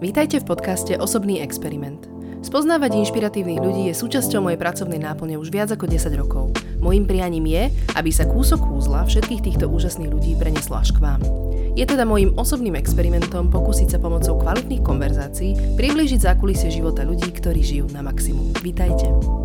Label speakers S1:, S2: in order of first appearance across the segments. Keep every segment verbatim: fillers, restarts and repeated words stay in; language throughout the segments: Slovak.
S1: Vítajte v podcaste Osobný experiment. Spoznávať inšpiratívnych ľudí je súčasťou mojej pracovnej náplne už viac ako desať rokov. Mojím prianím je, aby sa kúsok kúzla všetkých týchto úžasných ľudí preneslo až k vám. Je teda môjim osobným experimentom pokúsiť sa pomocou kvalitných konverzácií priblížiť zákulisie života ľudí, ktorí žijú na maximum. Vítajte.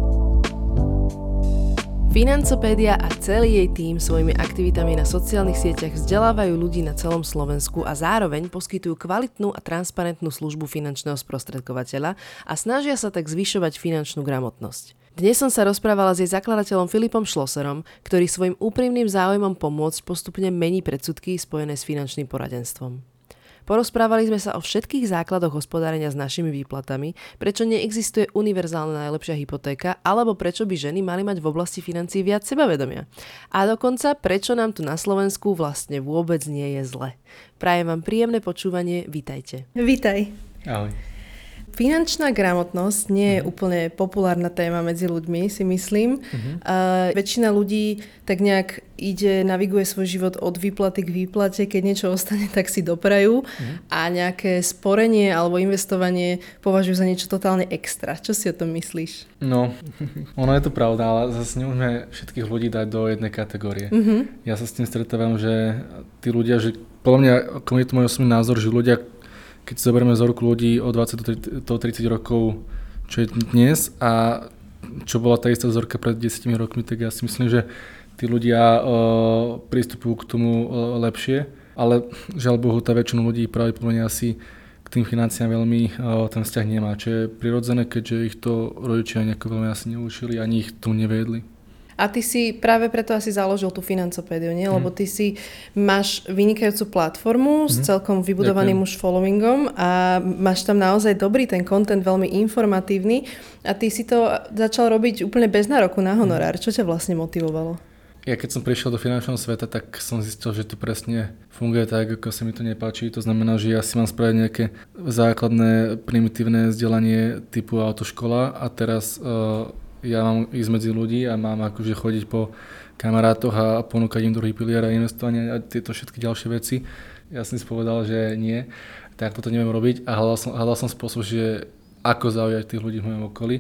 S1: Financopédia a celý jej tím svojimi aktivitami na sociálnych sieťach vzdelávajú ľudí na celom Slovensku a zároveň poskytujú kvalitnú a transparentnú službu finančného sprostredkovateľa a snažia sa tak zvyšovať finančnú gramotnosť. Dnes som sa rozprávala s jej zakladateľom Filipom Schlosserom, ktorý svojim úprimným záujmom pomôcť postupne mení predsudky spojené s finančným poradenstvom. Porozprávali sme sa o všetkých základoch hospodárenia s našimi výplatami, prečo neexistuje univerzálna najlepšia hypotéka, alebo prečo by ženy mali mať v oblasti financií viac sebavedomia. A dokonca, prečo nám tu na Slovensku vlastne vôbec nie je zle. Prajem vám príjemné počúvanie, vítajte. Vítaj.
S2: Ahoj.
S1: Finančná gramotnosť nie je uh-huh. úplne populárna téma medzi ľuďmi, si myslím. Uh-huh. Uh, väčšina ľudí tak nejak ide, naviguje svoj život od výplaty k výplate, keď niečo ostane, tak si doprajú uh-huh. a nejaké sporenie alebo investovanie považujú za niečo totálne extra. Čo si o tom myslíš?
S2: No, ono je to pravda, ale zase nemôžeme všetkých ľudí dať do jednej kategórie. Uh-huh. Ja sa s tým stretávam, že tí ľudia, že podľa mňa, ako je to môj osobný názor, že ľudia, keď si zoberieme vzorku ľudí od dvadsať do tridsať rokov, čo je dnes a čo bola tá istá vzorka pred desiatimi rokmi, tak ja si myslím, že tí ľudia uh, pristupujú k tomu uh, lepšie, ale žiaľ Bohu, tá väčšina ľudí pravdepodobne asi k tým financiám veľmi uh, ten vzťah nemá, čo je prirodzené, keďže ich to rodičia nejako veľmi asi neučili, ani ich tomu neviedli.
S1: A ty si práve preto asi založil tú Financopédiu, nie? Lebo ty si máš vynikajúcu platformu mm. s celkom vybudovaným Ďakujem. Už followingom a máš tam naozaj dobrý ten content, veľmi informatívny a ty si to začal robiť úplne bez nároku na honorár. Čo ťa vlastne motivovalo?
S2: Ja keď som prišiel do finančného sveta, tak som zistil, že to presne funguje tak, ako sa mi to nepáči. To znamená, že ja si mám spraviť nejaké základné primitívne vzdelanie typu autoškola a teraz uh, ja mám ísť medzi ľudí a mám akože chodiť po kamarátoch a ponúkať im druhý pilier a investovanie a tieto všetky ďalšie veci. Ja som si povedal, že nie, tak toto neviem robiť a hľadal som, hľadal som spôsob, že ako zaujať tých ľudí v mojom okolí.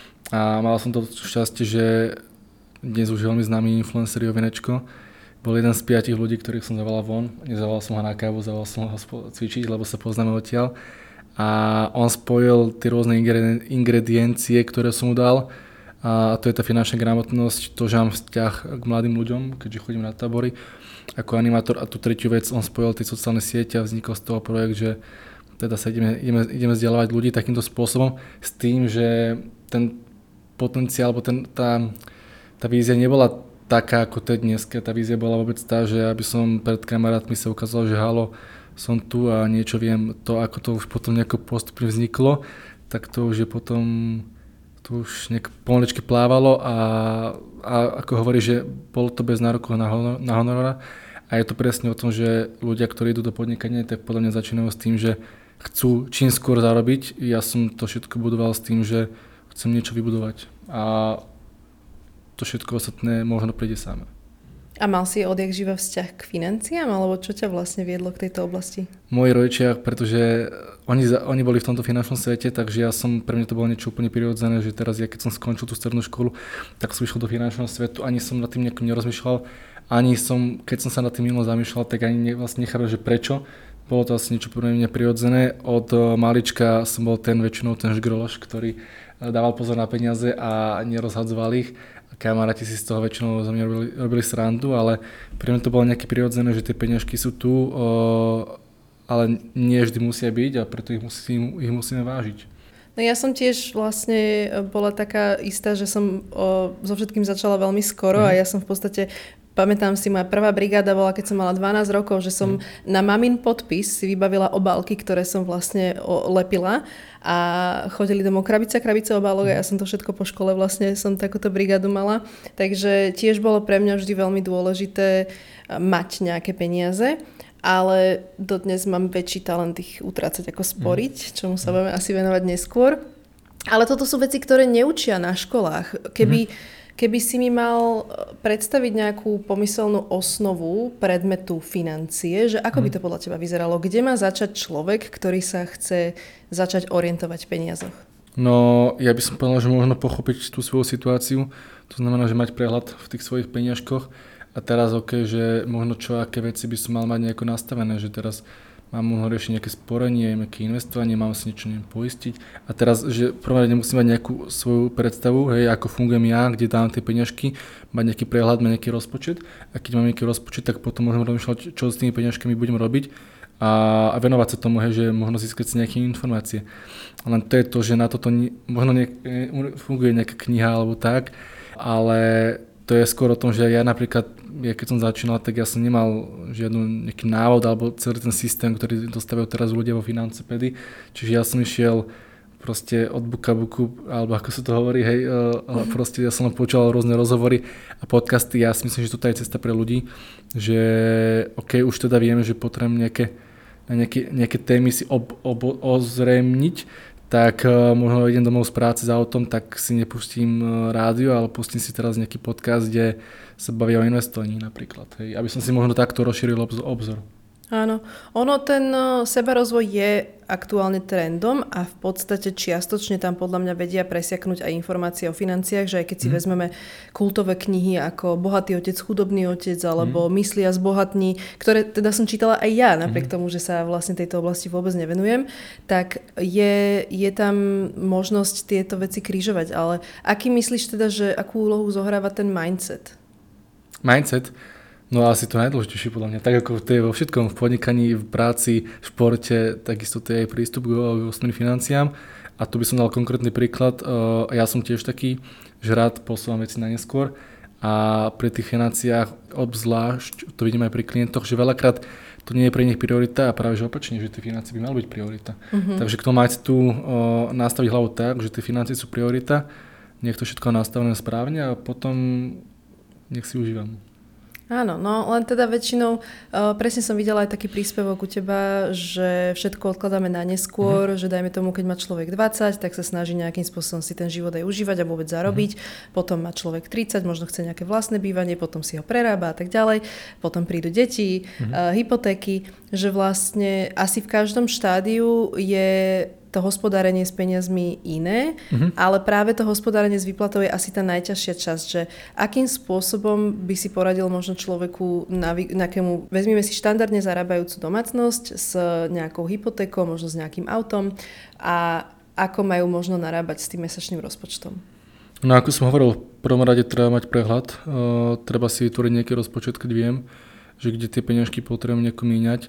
S2: A mal som to šťastie, že dnes už veľmi známy influencer Jovinečko bol jeden z piatich ľudí, ktorých som zavolal von. Nezavolal som ho na kávu, zavolal som ho cvičiť, lebo sa poznáme odtiaľ. A on spojil tie rôzne ingrediencie, ktoré som mu dal. A to je tá finančná gramotnosť, to, že mám vzťah k mladým ľuďom, keďže chodím na tábory ako animátor. A tú tretiu vec, on spojil tie sociálne siete a vznikol z toho projekt, že teda sa ideme, ideme, ideme vzdelávať ľudí takýmto spôsobom s tým, že ten potenciál, alebo ten, tá, tá vízia nebola taká, ako to je dneska. Tá vízia bola vôbec tá, že aby som pred kamarátmi sa ukázal, že halo, som tu a niečo viem. To, ako to už potom nejako postupne vzniklo, tak to už je potom... to už nejak pomaličky plávalo a, a ako hovorí, že bolo to bez nároku na, honor, na honorára a je to presne o tom, že ľudia, ktorí idú do podnikania, tak podľa mňa začínajú s tým, že chcú čím skôr zarobiť. Ja som to všetko budoval s tým, že chcem niečo vybudovať a to všetko ostatné možno príde samé.
S1: A mal si odjak živa vzťah k financiám, alebo čo ťa vlastne viedlo k tejto oblasti?
S2: Moji rodičia, pretože oni, oni boli v tomto finančnom svete, takže ja som, pre mňa to bolo niečo úplne prirodzené, že teraz ja keď som skončil tú strednú školu, tak som išiel do finančného svetu, ani som nad tým nejakom nerozmýšľal, ani som, keď som sa nad tým minul zamýšľal, tak ani ne, vlastne nechápal, že prečo. Bolo to asi niečo pre mňa prirodzené. Od malička som bol ten väčšinou ten žgrološ, ktorý dával pozor na peniaze a nerozhadzoval ich. Kamaráti si z toho väčšinou za mňa robili, robili srandu, ale pre mňa to bolo nejaké prirodzené, že tie peniažky sú tu, o, ale nie vždy musia byť a preto ich, musím, ich musíme vážiť.
S1: No ja som tiež vlastne bola taká istá, že som o, so všetkým začala veľmi skoro mm. a ja som v podstate, pamätám si, moja prvá brigáda bola, keď som mala dvanásť rokov, že som mm. na mamin podpis si vybavila obálky, ktoré som vlastne o, lepila a chodili domov krabica, krabica obálok a ja som to všetko po škole vlastne som takúto brigádu mala. Takže tiež bolo pre mňa vždy veľmi dôležité mať nejaké peniaze, ale dodnes mám väčší talent ich utrácať ako sporiť, čomu sa budeme asi venovať neskôr. Ale toto sú veci, ktoré neučia na školách. Keby, Keby si mi mal predstaviť nejakú pomyselnú osnovu predmetu financie, že ako by to podľa teba vyzeralo? Kde má začať človek, ktorý sa chce začať orientovať v peniazoch?
S2: No, ja by som povedal, že možno pochopiť tú svoju situáciu. To znamená, že mať prehľad v tých svojich peniažkoch. A teraz ok, že možno čo, aké veci by som mal mať nejako nastavené, že teraz mám možno riešiť nejaké sporenie, nejaké investovanie, mám si niečo neviem, poistiť. A teraz, že prvom rade musím mať nejakú svoju predstavu, hej, ako fungujem ja, kde dám tie peniažky, mať nejaký prehľad, mať nejaký rozpočet. A keď mám nejaký rozpočet, tak potom môžem rozmýšľať, čo s tými peniažkami budem robiť a, a venovať sa tomu, hej, že možno získať si nejaké informácie. Len to je to, že na toto nie, možno nie, funguje nejaká kniha alebo tak, ale to je skôr o tom, že ja napríklad, ja keď som začínal, tak ja som nemal žiadny nejaký návod alebo celý ten systém, ktorý dostávajú teraz ľudia vo Financopedii. Čiže ja som išiel proste od buka buku, alebo ako sa to hovorí, hej, ale proste ja som počúval rôzne rozhovory a podcasty. Ja si myslím, že toto je cesta pre ľudí, že ok, už teda vieme, že potrebujem nejaké, nejaké, nejaké témy si ob, ob, ozrejmniť, tak uh, možno idem domov z práce za autom, tak si nepustím uh, rádio, ale pustím si teraz nejaký podcast, kde sa bavia o investovaní napríklad. Hej, aby som si možno takto rozšíril obzor.
S1: Áno, ono ten sebarozvoj je aktuálne trendom a v podstate čiastočne tam podľa mňa vedia presiaknúť aj informácie o financiách, že aj keď si mm. vezmeme kultové knihy ako Bohatý otec, chudobný otec alebo mm. Mysli a zbohatni, ktoré teda som čítala aj ja, napriek mm. tomu, že sa vlastne tejto oblasti vôbec nevenujem, tak je, je tam možnosť tieto veci krížovať. Ale aký myslíš teda, že akú úlohu zohráva ten mindset?
S2: Mindset? No asi to najdôležitejšie podľa mňa, tak ako to je vo všetkom, v podnikaní, v práci, v športe, takisto to je aj prístup k osobným financiám. A tu by som dal konkrétny príklad, ja som tiež taký, že rád posúvam veci na neskôr a pri tých financiách obzvlášť, to vidím aj pri klientoch, že veľakrát to nie je pre nich priorita a práve že opačne, že tie financie by mali byť priorita. Mm-hmm. Takže kto máte tu nastaviť hlavu tak, že tie financie sú priorita, nech to všetko nastavené správne a potom nech si užívam.
S1: Áno, no len teda väčšinou, uh, presne som videla aj taký príspevok u teba, že všetko odkladáme na neskôr, mm-hmm. že dajme tomu, keď má človek dvadsať, tak sa snaží nejakým spôsobom si ten život aj užívať a vôbec zarobiť, mm-hmm. potom má človek tridsať, možno chce nejaké vlastné bývanie, potom si ho prerába a tak ďalej, potom prídu deti, mm-hmm. uh, hypotéky, že vlastne asi v každom štádiu je to hospodárenie s peniazmi iné, uh-huh. ale práve to hospodárenie s výplatou je asi tá najťažšia časť, že akým spôsobom by si poradil možno človeku, nejakému, vezmime si štandardne zarábajúcu domácnosť s nejakou hypotékou, možno s nejakým autom a ako majú možno narábať s tým mesačným rozpočtom?
S2: No ako som hovoril, v prvom rade treba mať prehľad, uh, treba si vytvoriť nejaký rozpočet, keď viem, že kde tie peniažky potrebujem nejako míňať.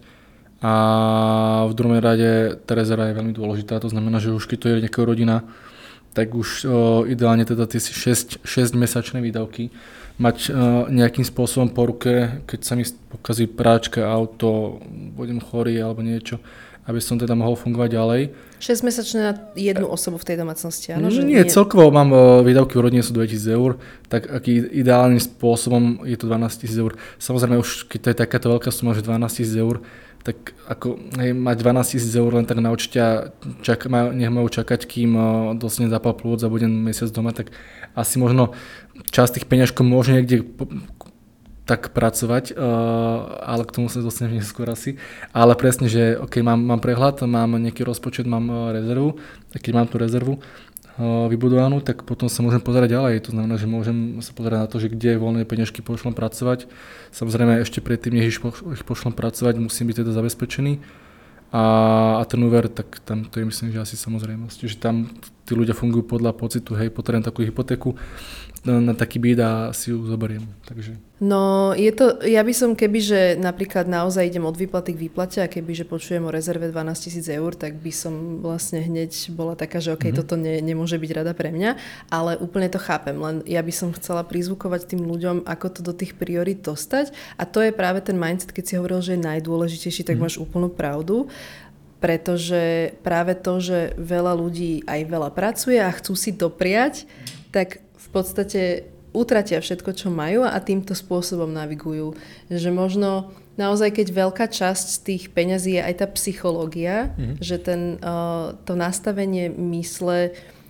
S2: A v druhom rade tá rezerva je veľmi dôležitá, to znamená, že už keď to je nejaká rodina, tak už o, ideálne teda tie šesť mesačné výdavky mať o, nejakým spôsobom po ruke, keď sa mi pokazí práčka, auto, budem chorý alebo niečo, aby som teda mohol fungovať ďalej.
S1: šesť mesačné na jednu osobu v tej domácnosti, áno?
S2: Nie, nie, celkovo mám o, výdavky v rodine sú dvetisíc eur, tak aký ideálnym spôsobom je to dvanásť tisíc eur. Samozrejme už keď to je takáto veľká suma, že dvanásť tisíc eur, tak ako hej, mať dvanásť tisíc eur len tak na účte a čak, nech majú čakať, kým uh, dostane zápal plúc a budem mesiac doma, tak asi možno časť tých peňažkov môže niekde po, tak pracovať, uh, ale k tomu sa dostanem neskôr asi. Ale presne, že ok, mám, mám prehľad, mám nejaký rozpočet, mám uh, rezervu, a keď mám tú rezervu uh, vybudovanú, tak potom sa môžem pozerať ďalej. To znamená, že môžem sa pozerať na to, že kde voľné peňažky pošlom pracovať. Samozrejme ešte predtým, než ich pošlom pracovať, musím byť teda zabezpečený. A, a ten úver, tak tam to je myslím, že asi samozrejmosť. Že tam tí ľudia fungujú podľa pocitu, hej, potrebujem takú hypotéku na, na taký byt a si ju zoberiem. Takže.
S1: No je to, ja by som keby, že napríklad naozaj idem od výplaty k výplate a keby, že počujem o rezerve dvanásť tisíc eur, tak by som vlastne hneď bola taká, že okej, okay, mm-hmm. toto ne, nemôže byť rada pre mňa, ale úplne to chápem, len ja by som chcela prizvukovať tým ľuďom, ako to do tých priorít dostať a to je práve ten mindset, keď si hovoril, že je najdôležitejší, tak mm-hmm. máš úplnú pravdu. Pretože práve to, že veľa ľudí aj veľa pracuje a chcú si dopriať, tak v podstate utratia všetko, čo majú a týmto spôsobom navigujú. Že možno naozaj, keď veľká časť z tých peňazí je aj tá psychológia, mm-hmm. že ten, uh, to nastavenie mysle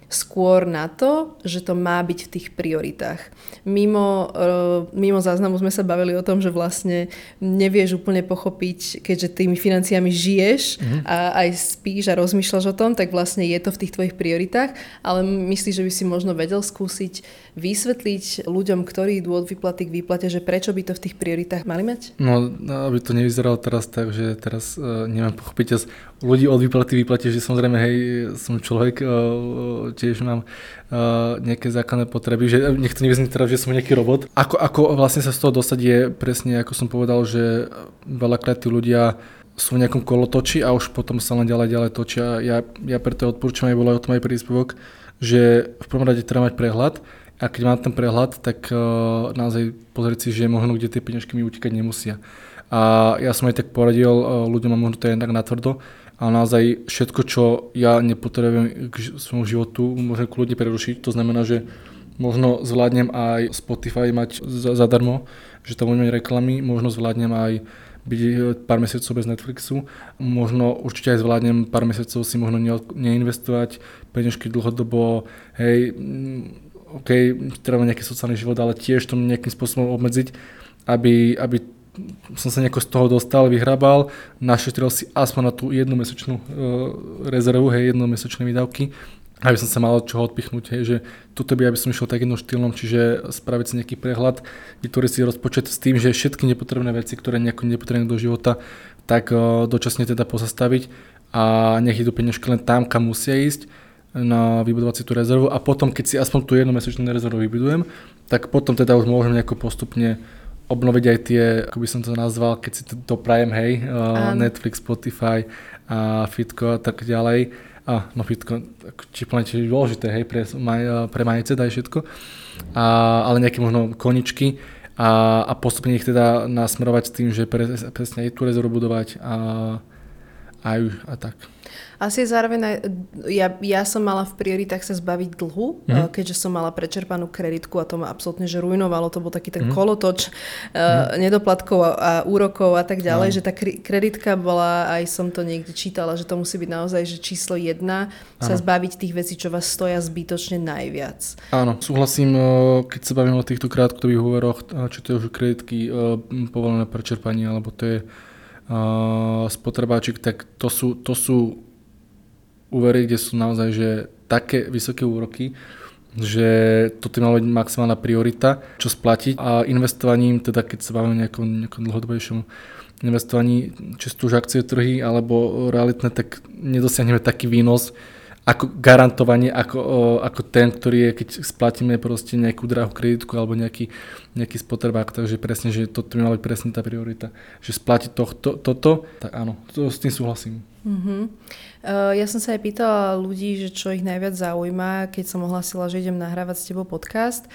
S1: skôr na to, že to má byť v tých prioritách. Mimo, mimo záznamu sme sa bavili o tom, že vlastne nevieš úplne pochopiť, keďže tými financiami žiješ mm-hmm. a aj spíš a rozmýšľaš o tom, tak vlastne je to v tých tvojich prioritách, ale myslíš, že by si možno vedel skúsiť vysvetliť ľuďom, ktorí idú od výplaty k výplate, že prečo by to v tých prioritách mali mať?
S2: No, aby to nevyzeralo teraz tak, že teraz uh, neviem pochopiť z ľudí od výplaty výplate, že samozrejme, hej, som človek, uh, tiež mám uh, nejaké základné potreby, že nech to nevyznie teraz, že som nejaký robot. Ako, ako vlastne sa z toho dostať je presne, ako som povedal, že veľakrát tí ľudia sú v nejakom kolotoči a už potom sa len ďalej, ďalej točia. Ja, ja preto odporúčam, aj bolo o tom aj príspevok, že v prvom rade treba mať prehľad a keď mám ten prehľad, tak uh, naozaj pozrieť si, že možno kde tie peniažky mi utekať nemusia. A ja som aj tak poradil uh, ľuďom, a možno to je tak natvrdo, ale naozaj všetko, čo ja nepotrebujem k svojmu životu, môžem kľudne prerušiť. To znamená, že možno zvládnem aj Spotify mať zadarmo, že tam budem mať reklamy, možno zvládnem aj byť pár mesiacov bez Netflixu, možno určite aj zvládnem pár mesiacov si možno neinvestovať peniažky dlhodobo, hej, OK, treba nejaký sociálny život, ale tiež to nejakým spôsobom obmedziť, aby, aby som sa nejako z toho dostal, vyhrabal, našetril si aspoň na tú jednu mesačnú e, rezervu, hej, jednomesačné výdavky, aby som sa mal od čoho odpichnúť, hej, že toto by, aby som išiel tak jednou štýlom, čiže spraviť si nejaký prehľad, vytvoriť si rozpočet s tým, že všetky nepotrebné veci, ktoré nejako nepotrebné do života, tak e, dočasne teda pozastaviť a nech idú peniažky len tam, kam musia ísť, na vybudovať si tú rezervu a potom, keď si aspoň tú jednomesačnú rezervu vybudujem, tak potom teda už môžem nejako postupne obnoviť aj tie, ako by som to nazval, keď si to doprajem, hej, uh, Netflix, Spotify a Fitko a tak ďalej. A no Fitko, či plne tiež dôležité, hej, pre, maj, pre majicet aj všetko, a, ale nejaké možno koničky a, a postupne ich teda nasmerovať s tým, že pre, presne aj tú rezervu budovať a, a, a tak.
S1: Asi zároveň, aj, ja, ja som mala v prioritách sa zbaviť dlhu, mm. keďže som mala prečerpanú kreditku a to ma absolútne že rujnovalo, to bol taký ten mm. kolotoč mm. Uh, nedoplatkov a, a úrokov a tak ďalej, mm. že tá kreditka bola, aj som to niekde čítala, že to musí byť naozaj, že číslo jedna, sa ano. Zbaviť tých vecí, čo vás stoja zbytočne najviac.
S2: Áno, súhlasím, keď sa bavím o týchto krátkodobých úveroch, či to je už kreditky, povolené prečerpanie, alebo to je uh, spotrebáčik, tak to sú, to sú úvery, kde sú naozaj že také vysoké úroky, že toto mala byť maximálna priorita, čo splatiť a investovaním, teda keď sa bavíme o nejakom, nejakom dlhodobejšom investovaní, či sú to už akcie trhy alebo realitné, tak nedosiahneme taký výnos ako garantovanie, ako, ako ten, ktorý je, keď splatíme proste nejakú drahú kreditku alebo nejaký, nejaký spotrebák, takže presne, že toto by mala byť presne tá priorita, že splatiť to, to, toto, tak áno, to, s tým súhlasím.
S1: Mm-hmm. Uh, ja som sa aj pýtala ľudí, že čo ich najviac zaujíma, keď som ohlasila, že idem nahrávať s tebou podcast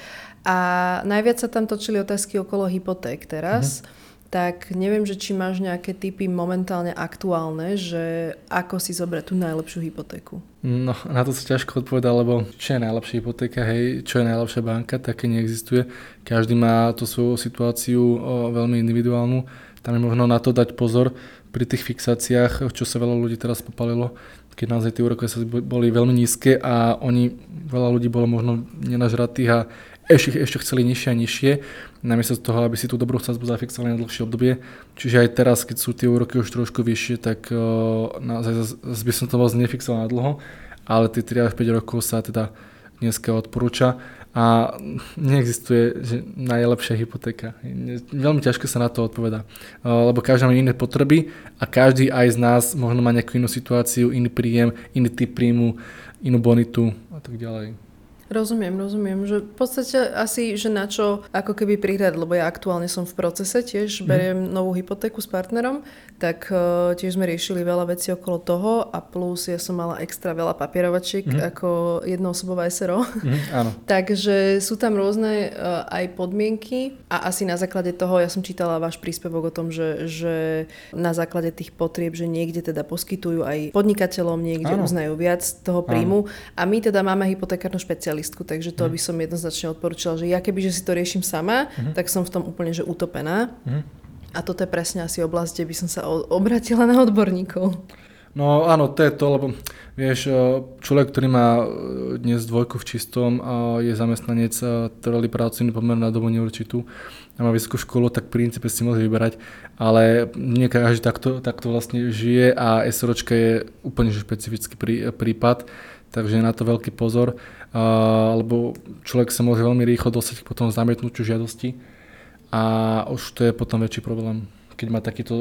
S1: a najviac sa tam točili otázky okolo hypoték teraz. Mm-hmm. Tak neviem, že či máš nejaké tipy momentálne aktuálne, že ako si zobrať tú najlepšiu hypotéku?
S2: No, na to sa ťažko odpovedať, lebo čo je najlepšia hypotéka, hej, čo je najlepšia banka, také neexistuje. Každý má tú svoju situáciu o, veľmi individuálnu. Tam je možno na to dať pozor pri tých fixáciách, čo sa veľa ľudí teraz popalilo, keď naozaj tie úrokové sadzby boli veľmi nízke a oni, veľa ľudí bolo možno nenažratých a ešte, ešte chceli nižšie a nižšie, namiesto toho, aby si tú dobrú sadzbu zafixovali na dlhšie obdobie. Čiže aj teraz, keď sú tie úroky už trošku vyššie, tak uh, naozaj zase by som to vlastne nefixoval na dlho, ale tie tri až päť rokov sa teda dneska odporúča a neexistuje že najlepšia hypotéka. Veľmi ťažko sa na to odpovedá, uh, lebo každý má iné potreby a každý aj z nás možno má nejakú inú situáciu, iný príjem, iný typ príjmu, inú bonitu a tak ďalej.
S1: Rozumiem, rozumiem, že v podstate asi, že na čo ako keby prihrať, lebo ja aktuálne som v procese, tiež beriem mm. novú hypotéku s partnerom, tak uh, tiež sme riešili veľa vecí okolo toho a plus ja som mala extra veľa papierovačiek mm. ako jednoosobové es er o. Mm, áno. Takže sú tam rôzne uh, aj podmienky a asi na základe toho, ja som čítala váš príspevok o tom, že, že na základe tých potrieb, že niekde teda poskytujú aj podnikateľom, niekde áno. uznajú viac toho príjmu áno. a my teda máme hypotekárnu špecialistu. Takže to by som jednoznačne odporúčala, že ja keby, že si to riešim sama, uh-huh. tak som v tom úplne že utopená. Uh-huh. A toto je presne asi oblasť, kde by som sa obratila na odborníkov.
S2: No áno, to je to, lebo vieš, človek, ktorý má dnes dvojku v čistom a je zamestnanec, trvalý pracovný pomer na dobu neurčitú a má vysokú školu, tak v princípe si môže vyberať, ale nie každý takto, takto vlastne žije a SROčka je úplne špecifický prí, prípad, takže je na to veľký pozor, a, lebo človek sa môže veľmi rýchlo dostať potom zamietnutiu žiadosti a už to je potom väčší problém, keď má takýto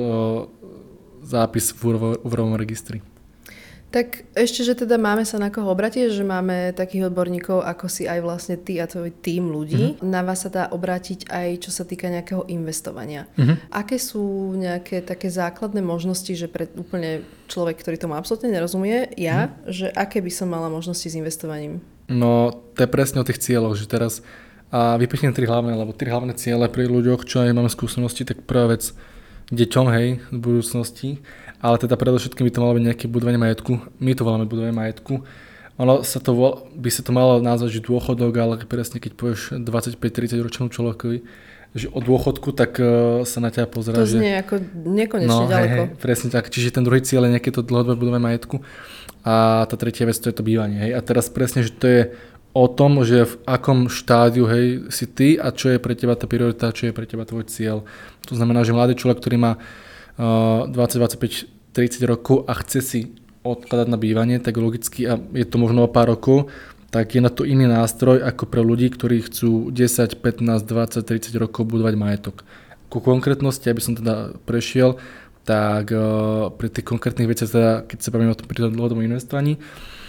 S2: zápis v úverovom registri.
S1: Tak ešte, že teda máme sa na koho obrátiť, že máme takých odborníkov, ako si aj vlastne ty a tvoj tím ľudí. Mm-hmm. Na vás sa dá obrátiť aj čo sa týka nejakého investovania. Mm-hmm. Aké sú nejaké také základné možnosti, že pre úplne človek, ktorý tomu absolútne nerozumie, ja, mm-hmm. že aké by som mala možnosti s investovaním? No, to je presne o tých cieľoch, že teraz a vypichnem tri hlavné, lebo tri hlavné ciele pri ľuďoch, čo aj máme skúsenosti, tak prvá vec deťom, hej, z budúcnosti, ale teda predovšetkým by to malo byť nejaké budovanie majetku. My to voláme budovanie majetku. Ono sa to vol, by sa to malo nazvať, že dôchodok, ale presne keď povieš dvadsaťpäť tridsať ročnému človekovi, že o dôchodku, tak uh, sa na ťa pozerá, to znie že... ako nekonečne
S2: no,
S1: ďaleko.
S2: Hej, hej, presne tak. Čiže ten druhý cieľ je nejaké to dlhodobé budovanie majetku a tá tretia vec to je to bývanie. Hej. A teraz presne, že to je o tom, že v akom štádiu, hej, si ty a čo je pre teba tá priorita, čo je pre teba tvoj cieľ. To znamená, že mladý človek, ktorý má uh, dvadsať, dvadsaťpäť, tridsať rokov a chce si odkladať na bývanie, tak logicky, a je to možno o pár rokov, tak je na to iný nástroj ako pre ľudí, ktorí chcú desať, pätnásť, dvadsať, tridsať rokov budovať majetok. Ku konkrétnosti, aby som teda prešiel, tak uh, pri tých konkrétnych veciach, teda, keď sa bavíme o tom pri tom dlhodobom investovaní,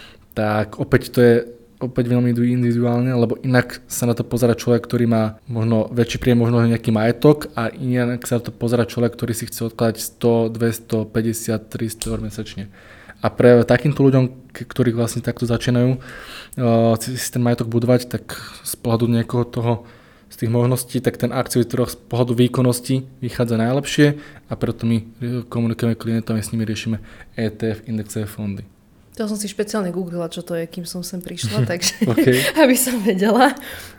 S2: tak opäť to je opäť veľmi individuálne, lebo inak sa na to pozerá človek, ktorý má možno väčší príjem, možno nejaký majetok a inak sa na to pozerá človek, ktorý si chce odkladať sto, dvesto, päťdesiat, tristo eur mesačne. A pre takýmto ľuďom, ktorí vlastne takto začínajú uh, si ten majetok budovať, tak z pohľadu niekoho toho, z tých možností, tak ten akciový trh z pohľadu výkonnosti vychádza najlepšie a preto my komunikujeme klientom a s nimi riešime é té ef, indexové fondy.
S1: To som si špeciálne googlila, čo to je, kým som sem prišla, takže okay. Aby som vedela.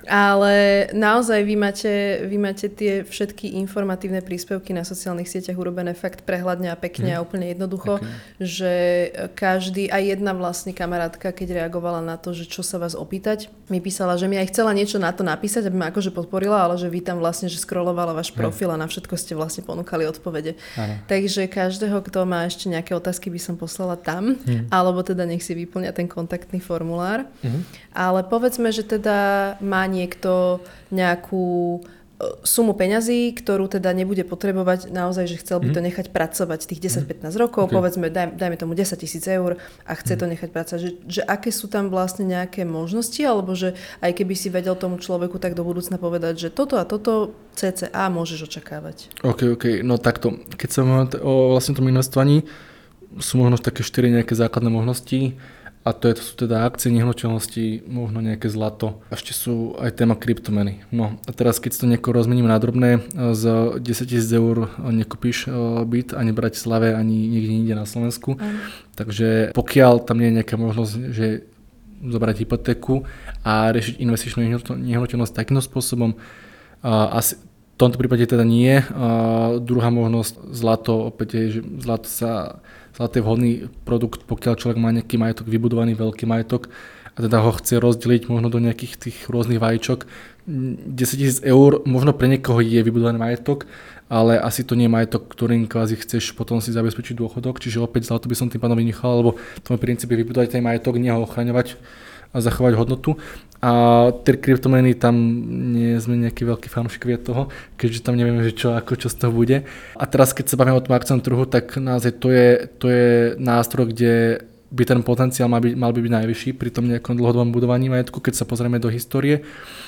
S1: Ale naozaj vy máte, vy máte tie všetky informatívne príspevky na sociálnych sieťach urobené fakt prehľadne a pekne mm. a úplne jednoducho, okay. Že každý, aj jedna vlastne kamarátka, keď reagovala na to, že čo sa vás opýtať, mi písala, že mi aj chcela niečo na to napísať, aby ma akože podporila, ale že vy tam vlastne, že scrollovala váš profil a na všetko ste vlastne ponúkali odpovede. Ano. Takže každého, kto má ešte nejaké otázky, by som poslala tam, mm. alebo teda nech si vyplňa ten kontaktný formulár. Mm. Ale povedzme, že teda má niekto nejakú sumu peňazí, ktorú teda nebude potrebovať naozaj, že chcel by to nechať pracovať tých desať pätnásť rokov, okay. Povedzme, daj, dajme tomu desať tisíc eur a chce to nechať pracovať. Že, že aké sú tam vlastne nejaké možnosti, alebo že aj keby si vedel tomu človeku tak do budúcna povedať, že toto a toto cca môžeš očakávať. OK,
S2: OK, no takto. Keď sa máme o vlastne tom investovaní, sú možno také štyri nejaké základné možnosti. A to, je, to sú teda akcie, nehnuteľnosti, možno nejaké zlato. Ešte sú aj téma kryptomeny. No a teraz keď si to nejako rozmením na drobné, z desaťtisíc eur nekúpiš byt ani v Bratislave, ani niekde inde na Slovensku. Mm. Takže pokiaľ tam nie je nejaká možnosť, že zobrať hypotéku a riešiť investičnú nehnuteľnosť takýmto spôsobom, asi v tomto prípade teda nie. A druhá možnosť, zlato, opäť je, že zlato sa Zlato je vhodný produkt, pokiaľ človek má nejaký majetok, vybudovaný veľký majetok a teda ho chce rozdeliť možno do nejakých tých rôznych vajíčok. desaťtisíc eur možno pre niekoho je vybudovaný majetok, ale asi to nie je majetok, ktorým kvázi chceš potom si zabezpečiť dôchodok, čiže opäť zlato by som tým pádom vynechal, lebo v tom princípe vybudovať ten majetok, nie ho ochraňovať a zachovať hodnotu. A tie kryptomeny, tam nie sme nejaký veľký fanúšikovia toho, keďže tam nevieme, že čo, ako, čo z toho bude. A teraz, keď sa bavíme o tom akciom trhu, tak naozaj to je, to je nástroj, kde by ten potenciál mal byť, mal by byť najvyšší pri tom nejakom dlhodobom budovaní majetku, keď sa pozrieme do histórie.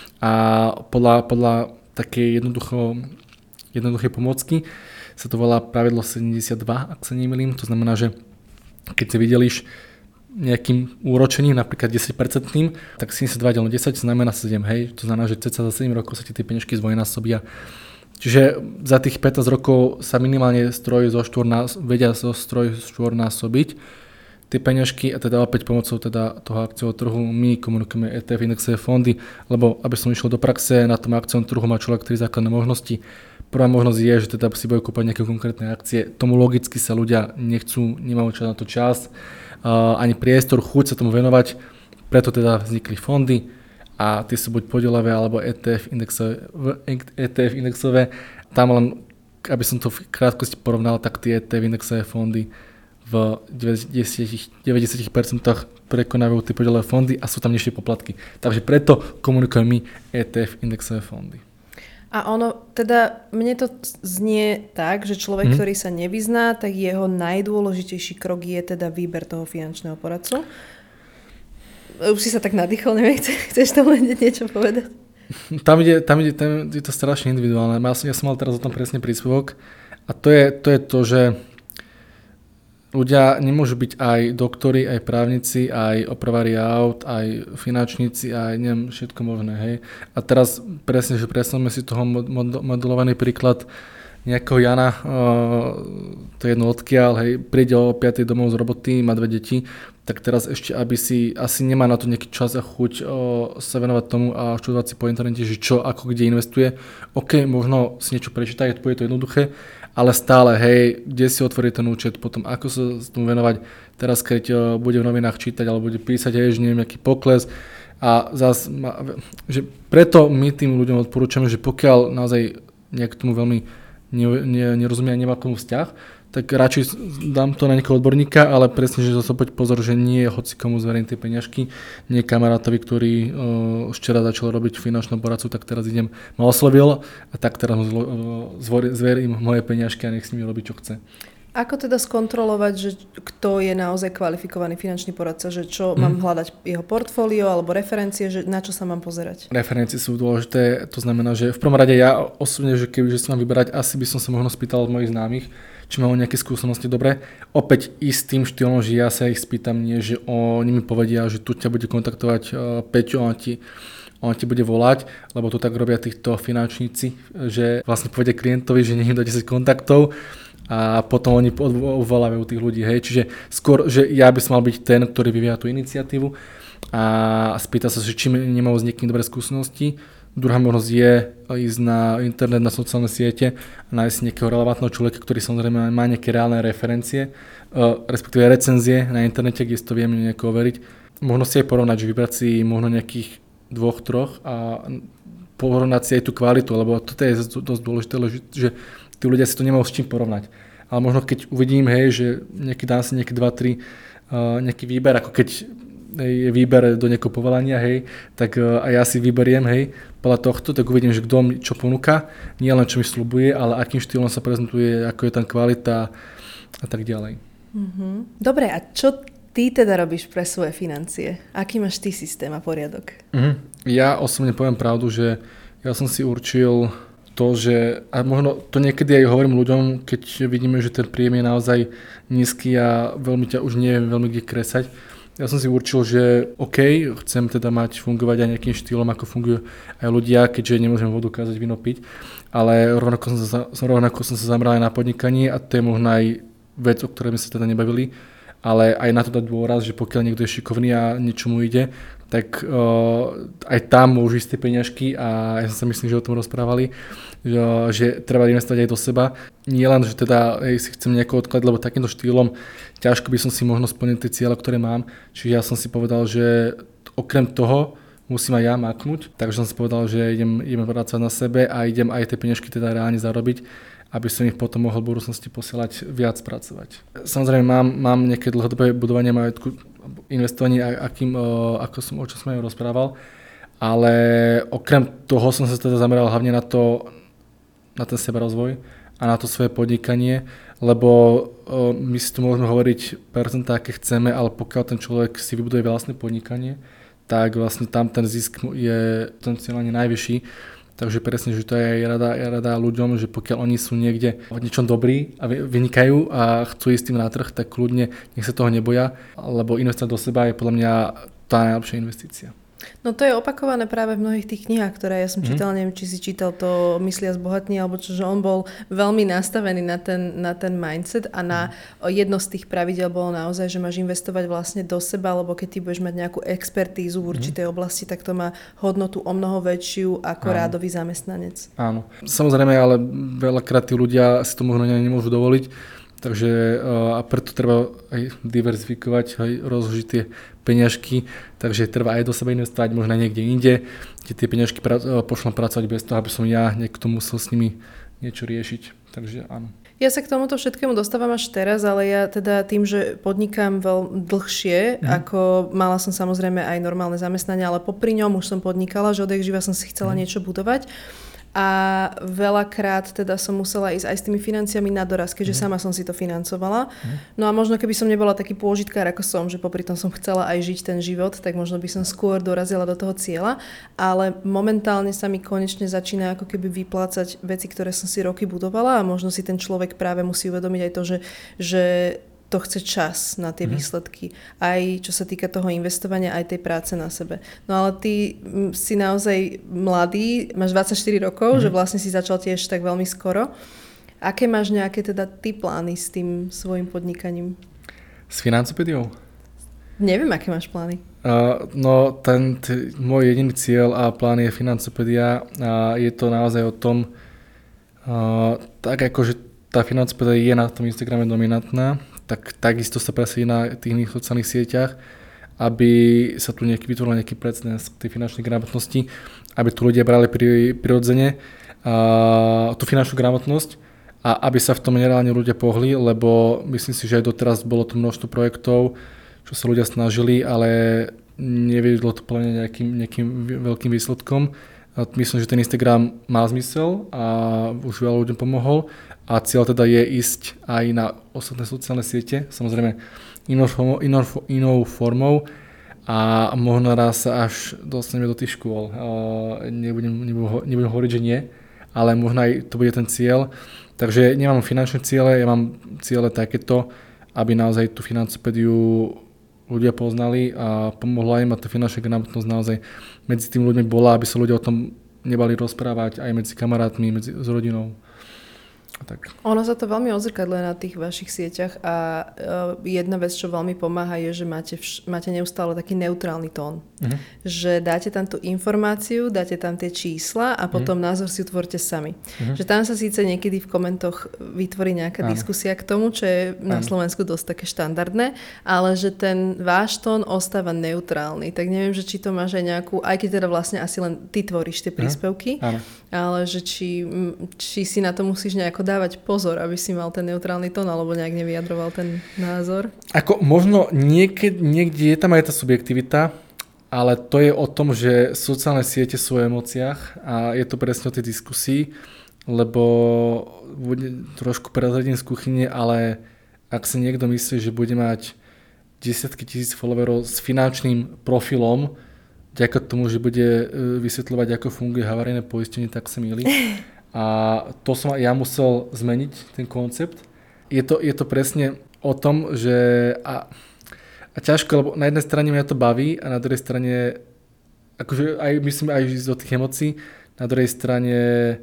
S2: A podľa, podľa takej jednoducho, jednoduchej pomocky sa to volá pravidlo sedemdesiatdva, ak sa nemýlim. To znamená, že keď si videlíš nejakým úročením, napríklad desať percent, tak sedemdesiatdva deleno desať znamená sedem, hej. To znamená, že cca za sedem rokov sa ti tie peniažky zdvojnásobia. Čiže za tých pätnásť rokov sa minimálne stroj zo štvornás, vedia zo stroj štvornásobiť tie peniažky a teda opäť pomocou teda toho akciového trhu my komunikujeme é té ef indexové fondy, lebo aby som išiel do praxe, na tom akciovom trhu má človek tri základné možnosti. Prvá možnosť je, že teda si budú kúpať nejaké konkrétne akcie. Tomu logicky sa ľudia nechcú, nemajú čas na to čas, uh, ani priestor, chuť sa tomu venovať. Preto teda vznikli fondy a tie sú buď podielové alebo é té ef indexové, é té ef indexové. Tam len, aby som to v krátkosti porovnal, tak tie é té ef indexové fondy v deväťdesiat percent prekonávajú tie podielové fondy a sú tam nižšie poplatky. Takže preto komunikujeme my é té ef indexové fondy.
S1: A ono, teda mne to znie tak, že človek, hmm. ktorý sa nevyzná, tak jeho najdôležitejší krok je teda výber toho finančného poradcu. Už si sa tak nadýchol, neviem, chceš tomu niečo povedať?
S2: Tam ide, tam ide, tam je to strašne individuálne. Ja som, ja som mal teraz o tom presne príspevok a to je to, je to že ľudia nemôžu byť aj doktori, aj právnici, aj opravári aut, aj finančníci, aj neviem, všetko možné, hej. A teraz presne, že predstavme si toho modelovaný príklad nejakého Jana, uh, to je jedno odkiaľ, hej, príde o piatej domov z roboty, má dve deti, tak teraz ešte, aby si, asi nemá na to nejaký čas a chuť uh, sa venovať tomu a študovať si po internete, že čo, ako, kde investuje. OK, možno si niečo prečítať, je to jednoduché, ale stále, hej, kde si otvorí ten účet, potom ako sa tomu venovať, teraz keď uh, bude v novinách čítať, alebo bude písať, hej, že neviem, nejaký pokles. A zás, že preto my tým ľuďom odporúčame, že pokiaľ naozaj nejak tomu veľmi nerozumie a nemá k tomu vzťah, tak radšej dám to na niekoho odborníka, ale presne, že zase poď pozor, že nie je hoci komu zverím tie peňažky, nie kamarátovi, ktorý uh, včera začal robiť finančnú poradcu, tak teraz idem, ma oslovil a tak teraz mu uh, zverím moje peňažky a nech si mi robí, čo chce.
S1: Ako teda skontrolovať, že kto je naozaj kvalifikovaný finančný poradca, že čo mm. mám hľadať jeho portfólio alebo referencie, že na čo sa mám pozerať? Referencie
S2: sú dôležité, to znamená, že v prvom rade ja osobne, že keby že sa mám vyberať, asi by som sa možno spýtal od mojich známych, či majú nejaké skúsenosti dobre. Opäť istým štýlom, že ja sa ich spýtam, nie že oni mi povedia, že tu ťa bude kontaktovať uh, Peťo, on ti on ti bude volať, lebo to tak robia týchto finančníci, že vlastne povedia klientovi, že nech im dá desať kontaktov a potom oni uvolávajú tých ľudí, hej, čiže skôr, že ja by som mal byť ten, ktorý vyvíja tú iniciatívu a spýta sa, že či nemajú s niekým dobré skúsenosti. Druhá možnosť je ísť na internet, na sociálne siete a nájsť nejakého relevantného človeka, ktorý samozrejme má nejaké reálne referencie, respektíve recenzie na internete, kde si to vieme nejako overiť. Možno si aj porovnať, že vybrať si možno nejakých dvoch, troch a porovnať si aj tú kvalitu, lebo toto je dosť dôležité, že tí ľudia si to nemajú s čím porovnať. Ale možno keď uvidím, hej, že nejaký dám si nejaké dva tri uh, nejaký výber, ako keď je výber do nejakého povolania, hej, tak uh, a ja si vyberiem, hej, podľa tohto, tak uvidím, že kto mi čo ponúka, nie len čo mi sľubuje, ale akým štýlom sa prezentuje, ako je tam kvalita a tak ďalej.
S1: Mm-hmm. Dobre, a čo ty teda robíš pre svoje financie? Aký máš ty systém a poriadok?
S2: Mm-hmm. Ja osobne poviem pravdu, že ja som si určil to, že, a možno to niekedy aj hovorím ľuďom, keď vidíme, že ten príjem je naozaj nízky a veľmi ťa už nie je veľmi kde kresať. Ja som si určil, že OK, chcem teda mať fungovať aj nejakým štýlom, ako fungujú aj ľudia, keďže nemôžem vodu kázať, víno piť, ale rovnako som sa, rovnako som sa zameral aj na podnikanie a to je možno aj vec, o ktorej sme sa teda nebavili, ale aj na to dať dôraz, že pokiaľ niekto je šikovný a niečomu ide, tak uh, aj tam môžu ísť tie peňažky a ja som sa myslím, že o tom rozprávali, že, že treba investovať aj do seba. Nie len, že teda hej, si chcem nejako odkladať, lebo takýmto štýlom ťažko by som si možno splnil tie cieľe, ktoré mám. Čiže ja som si povedal, že okrem toho musím aj ja maknúť, takže som si povedal, že idem, idem pracovať na sebe a idem aj tie peňažky teda reálne zarobiť, aby som ich potom mohol v budúcnosti posielať viac pracovať. Samozrejme mám, mám nejaké dlhodobé budovanie majetku, investovanie, akým, ako som, o čom som aj rozprával, ale okrem toho som sa teda zameral hlavne na to, na ten sebarozvoj a na to svoje podnikanie, lebo my si tu môžeme hovoriť percentá, aké chceme, ale pokiaľ ten človek si vybuduje vlastné podnikanie, tak vlastne tam ten zisk je potenciálne najvyšší. Takže presne, že to je rada, rada ľuďom, že pokiaľ oni sú niekde v niečom dobrí a vynikajú a chcú ísť tým na trh, tak kľudne nech sa toho neboja, lebo investovať do seba je podľa mňa tá najlepšia investícia.
S1: No to je opakované práve v mnohých tých knihách, ktoré ja som čítala, mm. neviem, či si čítal to Myslia zbohatní, alebo čo, že on bol veľmi nastavený na ten, na ten mindset a na mm. jedno z tých pravidel bolo naozaj, že máš investovať vlastne do seba, lebo keď ty budeš mať nejakú expertízu v určitej mm. oblasti, tak to má hodnotu o mnoho väčšiu ako Áno. rádový zamestnanec.
S2: Áno. Samozrejme, ale veľakrát tí ľudia si to možno nemôžu dovoliť, takže a preto treba aj diverzifikovať, aj rozložiť tie peňažky, takže treba aj do seba investovať, možno niekde inde, kde tie peňažky pra- pošlem pracovať bez toho, aby som ja niekto musel s nimi niečo riešiť. Takže áno.
S1: Ja sa k tomuto všetkému dostávam až teraz, ale ja teda tým, že podnikám veľmi dlhšie, mm. ako mala som samozrejme aj normálne zamestnanie, ale popri ňom už som podnikala, že odjak živa som si chcela mm. niečo budovať. A veľakrát teda som musela ísť aj s tými financiami na doraz, keďže mm. sama som si to financovala. Mm. No a možno keby som nebola taký pôžitkár ako som, že popri tom som chcela aj žiť ten život, tak možno by som skôr dorazila do toho cieľa. Ale momentálne sa mi konečne začína ako keby vyplácať veci, ktoré som si roky budovala a možno si ten človek práve musí uvedomiť aj to, že, že to chce čas na tie mm. výsledky. Aj čo sa týka toho investovania, aj tej práce na sebe. No ale ty si naozaj mladý, máš dvadsaťštyri rokov, mm. že vlastne si začal tiež tak veľmi skoro. Aké máš nejaké teda ty plány s tým svojim podnikaním?
S2: S Financopediou?
S1: Neviem, aké máš plány.
S2: Uh, no, ten t- môj jediný cieľ a plán je Financopedia a je to naozaj o tom, uh, tak akože tá Financopedia je na tom Instagrame dominantná, tak takisto sa presvedí na tých iných sociálnych sieťach, aby sa tu nejaký vytvoril nejaký precedens k tej finančnej gramotnosti, aby tu ľudia brali pri, prirodzene uh, tú finančnú gramotnosť a aby sa v tom nereálne ľudia pohli, lebo myslím si, že aj doteraz bolo tu množstvo projektov, čo sa ľudia snažili, ale neviedlo to plne nejakým, nejakým veľkým výsledkom. A myslím, že ten Instagram má zmysel a už veľa ľuďom pomohol. A cieľ teda je ísť aj na ostatné sociálne siete, samozrejme inou, inou, inou formou a možno raz sa až dostaneme do tých škôl. Uh, nebudem, nebudem, nebudem hovoriť, že nie, ale možno aj to bude ten cieľ. Takže nemám finančné ciele, ja mám ciele takéto, aby naozaj tú Financopediu ľudia poznali a pomohla im a tá finančná gramotnosť naozaj medzi tými ľuďmi bola, aby sa ľudia o tom nebali rozprávať aj medzi kamarátmi, medzi, s rodinou. Tak.
S1: Ono sa to veľmi odzrkadluje na tých vašich sieťach a uh, jedna vec, čo veľmi pomáha, je, že máte, vš- máte neustále taký neutrálny tón. Uh-huh. Že dáte tam tú informáciu, dáte tam tie čísla a potom uh-huh. názor si utvorte sami. Uh-huh. Že tam sa síce niekedy v komentoch vytvorí nejaká Áno. diskusia k tomu, čo je na Áno. Slovensku dosť také štandardné, ale že ten váš tón ostáva neutrálny. Tak neviem, že či to máš aj nejakú, aj keď teda vlastne asi len ty tvoríš tie príspevky, uh-huh. ale že či, či si na to musíš nejako dávať pozor, aby si mal ten neutrálny tón alebo nejak nevyjadroval ten názor?
S2: Ako možno niekde, niekde je tam aj tá subjektivita, ale to je o tom, že sociálne siete sú o emóciách a je to presne o tej diskusii, lebo bude trošku prezradím z kuchyne, ale ak si niekto myslí, že bude mať desiatky tisíc followerov s finančným profilom, vďaka tomu, že bude vysvetľovať, ako funguje havarijné poistenie, tak sa mýli. A to som ja musel zmeniť, ten koncept. Je to, je to presne o tom, že a, a ťažko, lebo na jednej strane mňa to baví a na druhej strane, akože aj myslím aj do tých emócií, na druhej strane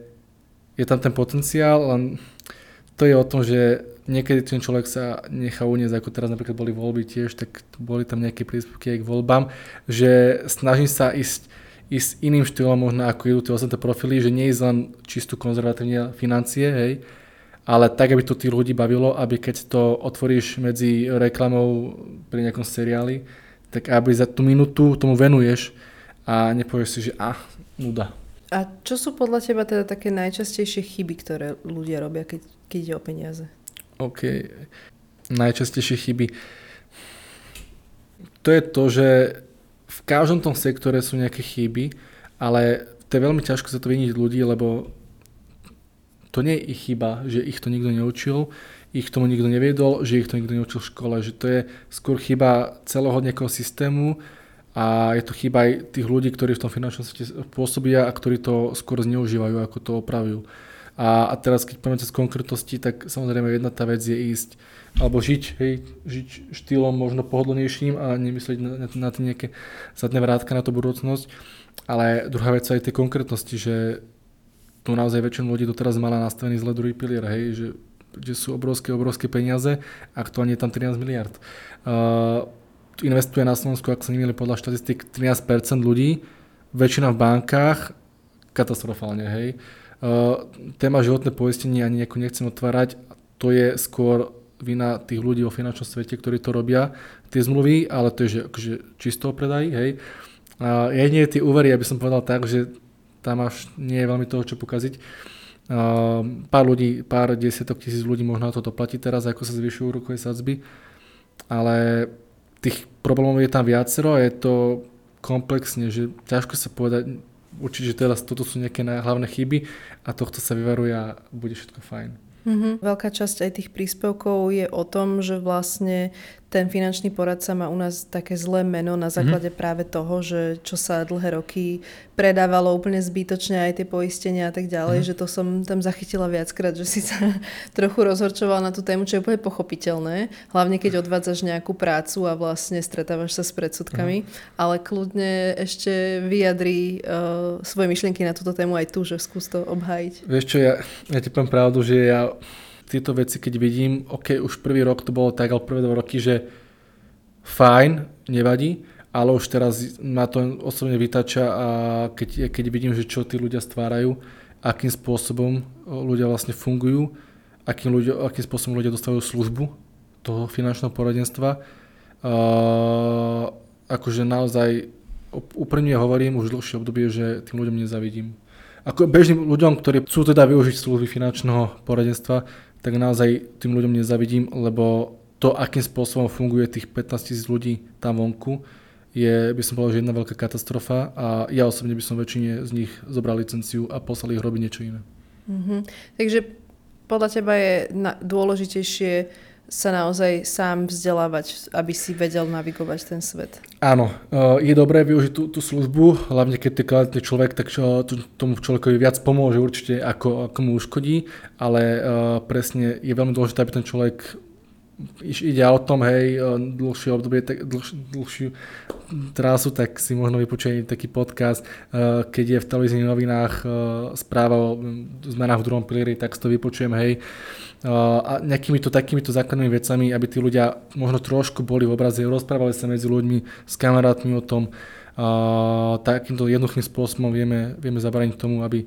S2: je tam ten potenciál, len to je o tom, že niekedy ten človek sa nechá uniesť, ako teraz napríklad boli voľby tiež, tak boli tam nejaké príspevky aj k voľbám, že snažím sa ísť ísť iným štýlom možno ako idú tie ostatné profily, že nie ísť len čistú konzervatívne financie, hej, ale tak, aby to tých ľudí bavilo, aby keď to otvoríš medzi reklamou pri nejakom seriáli, tak aby za tú minútu tomu venuješ a nepovieš si, že ah, nuda.
S1: A čo sú podľa teba teda také najčastejšie chyby, ktoré ľudia robia, keď, keď ide o peniaze?
S2: OK. Najčastejšie chyby. To je to, že v každom tom sektore sú nejaké chyby, ale to je veľmi ťažko sa to viniť ľudí, lebo to nie je ich chyba, že ich to nikto neučil, ich tomu nikto neviedol, že ich to nikto neučil v škole, že to je skôr chyba celého nejakého systému a je to chyba aj tých ľudí, ktorí v tom finančnom svete pôsobia a ktorí to skôr zneužívajú, ako to opravujú. A, a teraz, keď povieme z konkrétnosti, tak samozrejme jedna tá vec je ísť, alebo žiť, hej, žiť štýlom možno pohodlnejším a nemyslieť na, na, na tie nejaké zadné vrátka na tú budúcnosť. Ale druhá vec aj tie konkrétnosti, že tu naozaj väčšina ľudí doteraz mala nastavený zle druhý pilier, hej, že, že sú obrovské, obrovské peniaze, aktuálne je tam trinásť miliárd. Uh, investuje na Slovensku, ak sa nemýlim podľa štatistík, trinásť percent ľudí, väčšina v bankách, katastrofálne, hej. Uh, téma životné poistenie ani nejako nechcem otvárať, to je skôr vina tých ľudí vo finančnom svete, ktorí to robia, tie zmluvy, ale to je že, akože čisto o predaji, hej. Uh, jedine tie úvery, aby som povedal tak, že tam až nie je veľmi toho, čo pokaziť. Uh, pár ľudí, pár desiatok tisíc ľudí možno na toto platí teraz, ako sa zvyšujú úrokové sadzby, ale tých problémov je tam viacero a je to komplexne, že ťažko sa povedať, určite, že teraz toto sú nejaké hlavné chyby a tohto sa vyvaruje a bude všetko fajn.
S1: Mm-hmm. Veľká časť aj tých príspevkov je o tom, že vlastne ten finančný poradca má u nás také zlé meno na základe mm-hmm. práve toho, že čo sa dlhé roky predávalo úplne zbytočne aj tie poistenia a tak ďalej, mm-hmm. že to som tam zachytila viackrát, že si sa trochu rozhorčovala na tú tému, čo je úplne pochopiteľné, hlavne keď odvádzaš nejakú prácu a vlastne stretávaš sa s predsudkami, mm-hmm. ale kľudne ešte vyjadri uh, svoje myšlienky na túto tému aj tu, že skús to obhájiť.
S2: Vieš čo, ja, ja ti poviem pravdu, že ja tieto veci, keď vidím, ok, už prvý rok to bolo tak, ale prvé dva roky, že fajn, nevadí, ale už teraz ma to osobne vytača a keď, keď vidím, že čo tí ľudia stvárajú, akým spôsobom ľudia vlastne fungujú, akým, ľudia, akým spôsobom ľudia dostávajú službu toho finančného poradenstva, uh, akože naozaj úprimne hovorím už dlhšie obdobie, že tým ľuďom nezavidím. Ako bežným ľuďom, ktorí chcú teda využiť služby finančného poradenstva, tak naozaj tým ľuďom nezavidím, lebo to, akým spôsobom funguje tých pätnásť tisíc ľudí tam vonku, je, by som povedal, že jedna veľká katastrofa a ja osobne by som väčšine z nich zobral licenciu a poslal ich robiť niečo iné.
S1: Mm-hmm. Takže podľa teba je na, dôležitejšie sa naozaj sám vzdelávať, aby si vedel navigovať ten svet.
S2: Áno, je dobré využiť tú, tú službu, hlavne keď je kvalitný človek, tak čo, tomu človekovi viac pomôže určite, ako, ako mu uškodí, ale uh, presne je veľmi dôležité, aby ten človek ide o tom, hej, dlhšie obdobie, tak, dlhš, dlhšiu trásu, tak si možno vypočujem taký podcast, uh, keď je v televíznych novinách uh, správa o zmenách v druhom pilieri, tak si to vypočujem, hej, a nejakýmito takýmito základnými vecami, aby tí ľudia možno trošku boli v obraze, rozprávali sa medzi ľuďmi, s kamarátmi o tom. A takýmto jednoduchým spôsobom vieme, vieme zabrániť tomu, aby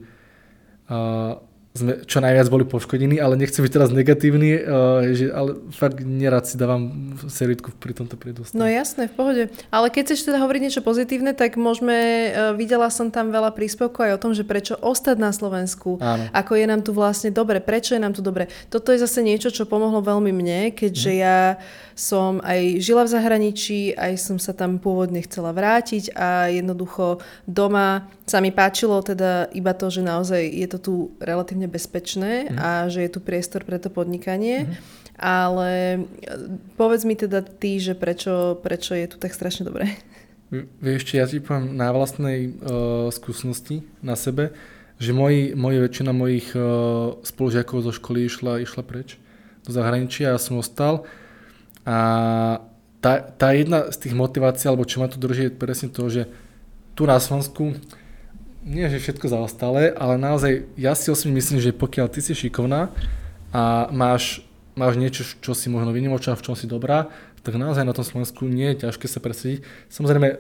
S2: a, sme čo najviac boli poškodení, ale nechcem byť teraz negatívny, uh, že, ale fakt nerad si dávam servítku pri tomto predostane.
S1: No jasné, v pohode. Ale keď chceš teda hovoriť niečo pozitívne, tak môžeme, uh, videla som tam veľa príspevkov aj o tom, že prečo ostať na Slovensku, áno. Ako je nám tu vlastne dobre, prečo je nám tu dobre. Toto je zase niečo, čo pomohlo veľmi mne, keďže hm. ja som aj žila v zahraničí, aj som sa tam pôvodne chcela vrátiť a jednoducho doma sa mi páčilo teda iba to, že naozaj je to tu relatívne bezpečné mm. a že je tu priestor pre to podnikanie. Mm. Ale povedz mi teda ty, že prečo, prečo je tu tak strašne dobré.
S2: Vieš, ja ti poviem na vlastnej uh, skúsenosti, na sebe, že moji, moji väčšina mojich uh, spolužiakov zo školy išla, išla preč do zahraničia a ja som ostal. A tá, tá jedna z tých motivácií, alebo čo ma tu drží, je presne to, že tu na Slovensku nie, že všetko zaostalé, ale naozaj ja si osobne myslím, že pokiaľ ty si šikovná a máš, máš niečo, čo si možno vynimočná, v čom si dobrá, tak naozaj na tom Slovensku nie je ťažké sa presediť. Samozrejme,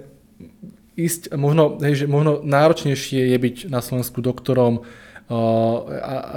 S2: ísť, možno, hej, že možno náročnejšie je byť na Slovensku doktorom uh, a, a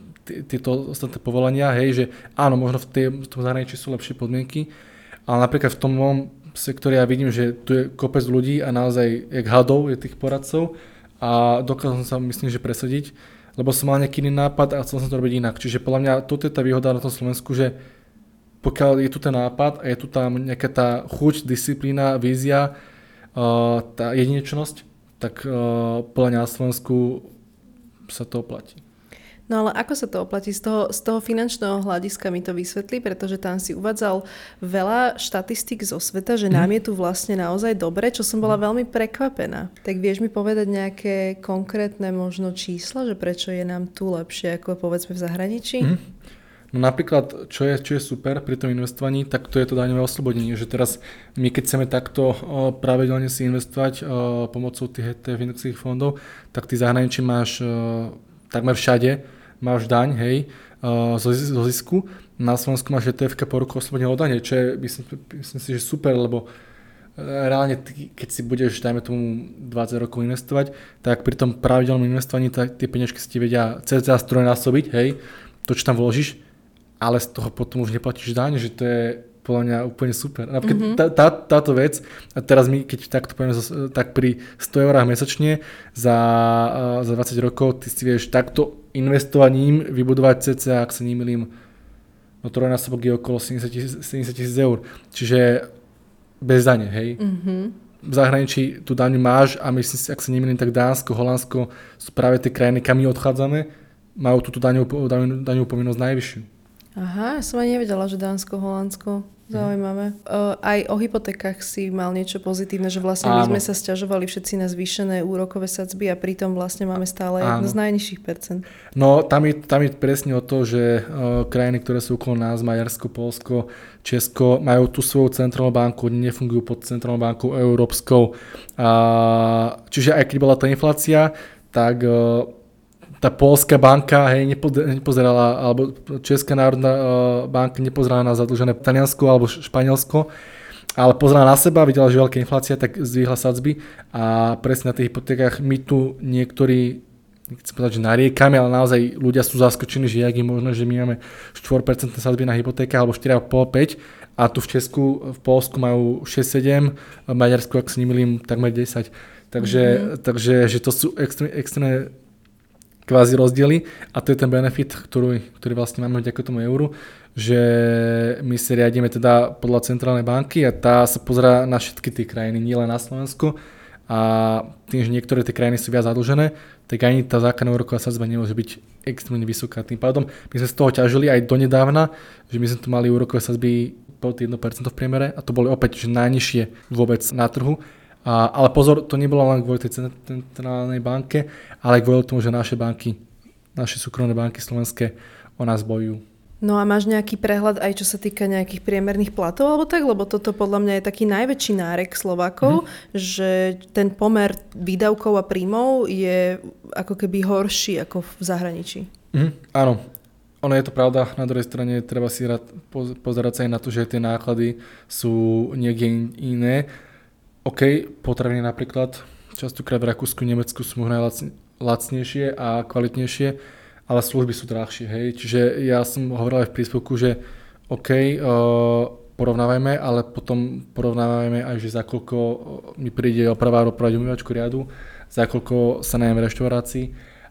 S2: tieto ostatné povolania, hej, že áno, možno v, tej, v tom zahraničí sú lepšie podmienky, ale napríklad v tom mojom sektore ja vidím, že tu je kopec ľudí a naozaj jak hadov je tých poradcov a dokázal som sa, myslím, že presediť, lebo som mal nejaký iný nápad a chcel som to robiť inak. Čiže podľa mňa toto je tá výhoda na tom Slovensku, že pokiaľ je tu ten nápad a je tu tam nejaká tá chuť, disciplína, vízia, uh, tá jedinečnosť, tak uh, podľa mňa na Slovensku sa to oplatí.
S1: No ale ako sa to oplatí? Z toho, z toho finančného hľadiska mi to vysvetlí, pretože tam si uvádzal veľa štatistík zo sveta, že nám je tu vlastne naozaj dobre, čo som bola veľmi prekvapená. Tak vieš mi povedať nejaké konkrétne možno čísla, že prečo je nám tu lepšie ako povedzme v zahraničí? Mm.
S2: No napríklad, čo je, čo je super pri tom investovaní, tak to je to daňové oslobodenie, že teraz my keď chceme takto o, pravidelne si investovať o, pomocou tých é té ef indexových fondov, tak ty zahraničí máš o, takmer všade, máš daň, hej, o, zo, zo zisku. Na Slovensku máš é té efka po ruku oslobodenie od dane, čo je, myslím, myslím si, že super, lebo reálne, ty, keď si budeš, dajme tomu, dvadsať rokov investovať, tak pri tom pravidelnom investovaní tak tie peniažky si ti vedia cca strojnásobiť, hej, to, čo tam vložíš, ale z toho potom už neplatíš daň, že to je podľa mňa úplne super. Napríklad mm-hmm. tá, tá, táto vec, a teraz my, keď takto povieme, tak pri sto eurách mesačne za, za dvadsať rokov, ty si vieš takto investovaním vybudovať cca, ak sa nemýlim, no trojnásobok je okolo sedemdesiat tisíc eur. Čiže bez dane, hej. Mm-hmm. V zahraničí tú daňu máš a myslím si, ak sa nemýlim, tak Dánsko, Holandsko sú práve tie krajiny, kam my odchádzame, majú túto daňovú, daňovú povinnosť najvyššiu.
S1: Aha, ja som ani nevedela, že Dánsko, Holandsko. Zaujímavé. Uh, aj o hypotékach si mal niečo pozitívne, že vlastne my sme sa sťažovali všetci na zvýšené úrokové sadzby a pritom vlastne máme stále jedno z najnižších percent.
S2: No tam je, tam je presne o to, že uh, krajiny, ktoré sú okolo nás, Maďarsko, Poľsko, Česko, majú tú svoju centrálnu banku, nefungujú pod centrálnou bankou európskou. Uh, čiže aj keď bola tá inflácia, tak uh, tá poľská banka, hej, nepozerala, alebo Česká národná banka nepozerala na zadlžené Taliansko alebo Španielsko, ale pozerala na seba, videla, že veľká inflácia, tak zdvihla sadzby a presne na tých hypotékach my tu niektorí, nechcem povedať, že nariekame, ale naozaj ľudia sú zaskočení, že jak je možné, že my máme štyri percentné sadzby na hypotékach alebo štyri celé päť päť a tu v Česku, v Poľsku majú šesť sedem, v Maďarsku, ak sa nemýlim, takmer desať. Takže, mm-hmm. takže že to sú extrémne, extrémne kvázi rozdiely a to je ten benefit, ktorý, ktorý vlastne máme vďaka tomu euru, že my si riadíme teda podľa centrálnej banky a tá sa pozerá na všetky tie krajiny, nielen na Slovensku a tým, že niektoré tie krajiny sú viac zadlžené, tak ani tá základná úroková sadzba nemôže byť extrémne vysoká. Tým pádom my sme z toho ťažili aj donedávna, že my sme tu mali úrokové sadzby pod jedno percento v priemere a to boli opäť že najnižšie vôbec na trhu. A, ale pozor, to nebolo len kvôli tej centrálnej banke, ale kvôli tomu, že naše banky, naše súkromné banky slovenské o nás bojujú.
S1: No a máš nejaký prehľad aj čo sa týka nejakých priemerných platov alebo tak? Lebo toto podľa mňa je taký najväčší nárek Slovákov, mm-hmm. že ten pomer výdavkov a príjmov je ako keby horší ako v zahraničí.
S2: Mm-hmm. Áno, ono je to pravda. Na druhej strane treba si rád pozerať sa aj na to, že tie náklady sú niekde iné. OK, potraviny napríklad, častokrát v Rakúsku, Nemecku sú možno aj lacnejšie a kvalitnejšie, ale služby sú drahšie, hej. Čiže ja som hovoril aj v príspevku, že OK, uh, porovnávajme, ale potom porovnávajme aj, že za koľko mi príde opravár opraviť umývačku riadu, za koľko sa najem v reštaurácii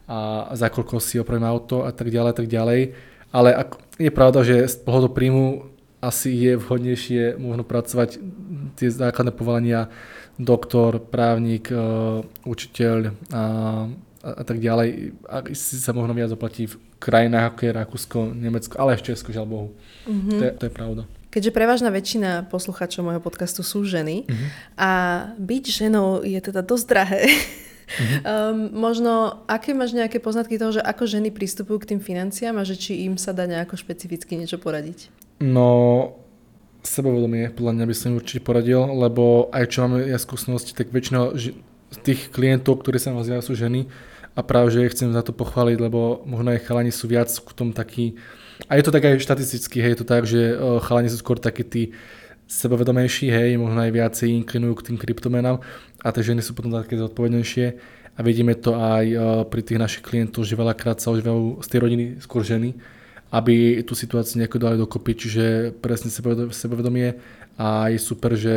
S2: a za koľko si opravím auto a tak ďalej, tak ďalej. Ale ak, je pravda, že z pohľadu príjmu asi je vhodnejšie možno pracovať tie základné povolania doktor, právnik, uh, učiteľ a, a, a tak ďalej. A si sa možno viac oplatí v krajinách ako je Rakúsko, Nemecko, ale aj v Česku, žiaľ Bohu. Mm-hmm. To, je, to je pravda.
S1: Keďže prevažná väčšina poslucháčov môjho podcastu sú ženy mm-hmm. a byť ženou je teda dosť drahé. Mm-hmm. um, možno, aké máš nejaké poznatky toho, že ako ženy pristupujú k tým financiám a že či im sa dá nejako špecificky niečo poradiť?
S2: No, sebavedomie, podľa mňa by som určite poradil, lebo aj čo máme ja skúsenosti, tak väčšina z tých klientov, ktorí sa nazývajú, sú ženy a práve, že chcem za to pochváliť, lebo možno aj chalani sú viac k tomu takí, a je to tak aj štatisticky, hej, je to tak, že chalani sú skôr takí tí sebavedomejší, hej, možno aj viacej inklinujú k tým kryptomenám a tie ženy sú potom také zodpovednejšie a vidíme to aj pri tých našich klientov, že veľakrát sa ožívajú z tej rodiny skôr ženy, aby tú situáciu nejako dali dokopy, čiže presne sebavedomie a je super, že,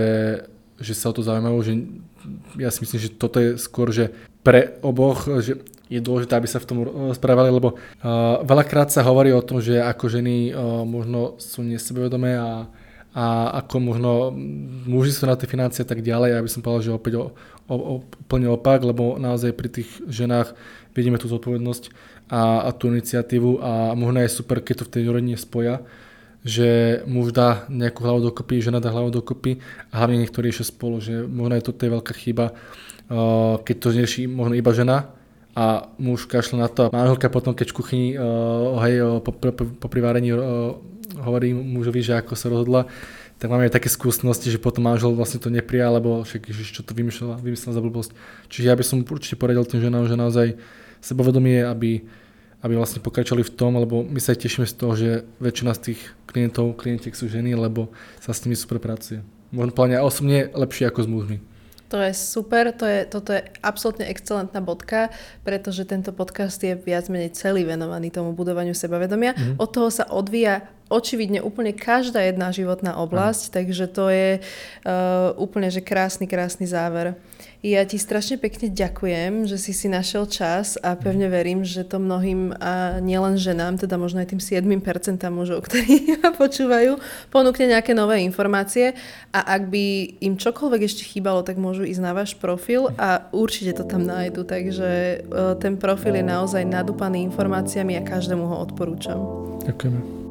S2: že sa o to zaujímajú, že ja si myslím, že toto je skôr, že pre oboch, že je dôležité, aby sa v tom správali, lebo uh, veľakrát sa hovorí o tom, že ako ženy uh, možno sú nesebavedomé a, a a ako možno muži sú na tie financie tak ďalej, ja by som povedal, že opäť o, o, o, úplne opak, lebo naozaj pri tých ženách vidíme tú zodpovednosť a, a tú iniciatívu a možno je super, keď to v tej rodine spoja, že muž dá nejakú hlavu dokopy, žena dá hlavu dokopy a hlavne niekto riešia spolu, že možno je to je veľká chyba, keď to rieši možno iba žena a muž kašle na to a manželka potom, keď v kuchyni hej, po, po, po privárení hovorí mužovi, že ako sa rozhodla, tak máme aj také skúsenosti, že potom manžel vlastne to neprijal, lebo však ježiš, čo to vymyslel, vymyslel za blbosť. Čiže ja by som určite poradil tým ženám, že naozaj sebavedomie, aby, aby vlastne pokračovali v tom, lebo my sa aj tešíme z toho, že väčšina z tých klientov, klientiek sú ženy, lebo sa s nimi super pracuje. Možno plne osobne lepšie ako s mužmi.
S1: To je super, to je, toto je absolútne excelentná bodka, pretože tento podcast je viac menej celý venovaný tomu budovaniu sebavedomia. Mm. Od toho sa odvíja očividne úplne každá jedna životná oblasť, mm. takže to je uh, úplne že krásny, krásny záver. Ja ti strašne pekne ďakujem, že si si našiel čas a pevne verím, že to mnohým a nielen ženám, teda možno aj tým sedem percent mužov, ktorí ma počúvajú, ponúkne nejaké nové informácie a ak by im čokoľvek ešte chýbalo, tak môžu ísť na váš profil a určite to tam nájdu, takže ten profil je naozaj nadúpaný informáciami a každému ho odporúčam.
S2: Ďakujeme.